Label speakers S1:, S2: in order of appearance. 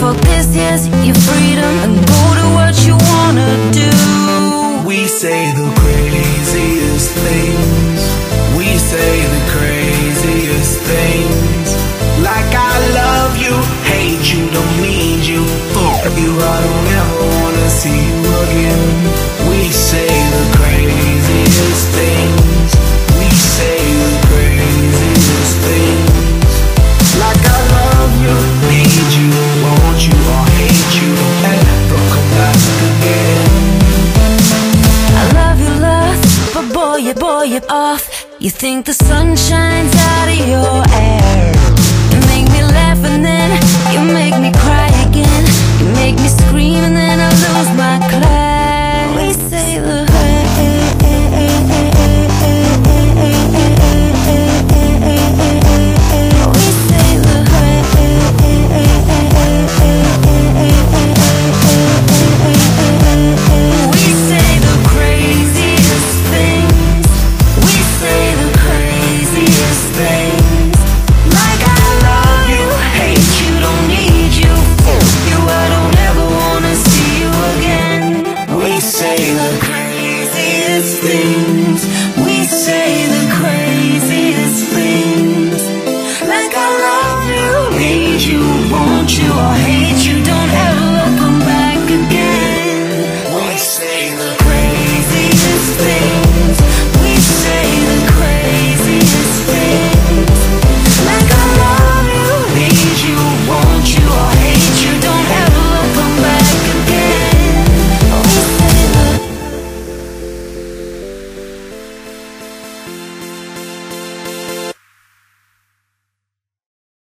S1: for this, yes, your freedom, and go to what you wanna do.
S2: We say the craziest things. We say the craziest things. Like I love you, hate you, don't need you, fuck you, I don't ever wanna see you again. We say the craziest things. We say the craziest things. Like I love you, need you, want you, or hate you, don't ever come back again.
S1: I love your lust, but boy, you're off. You think the sun shines out of your air. You make me laugh and then you make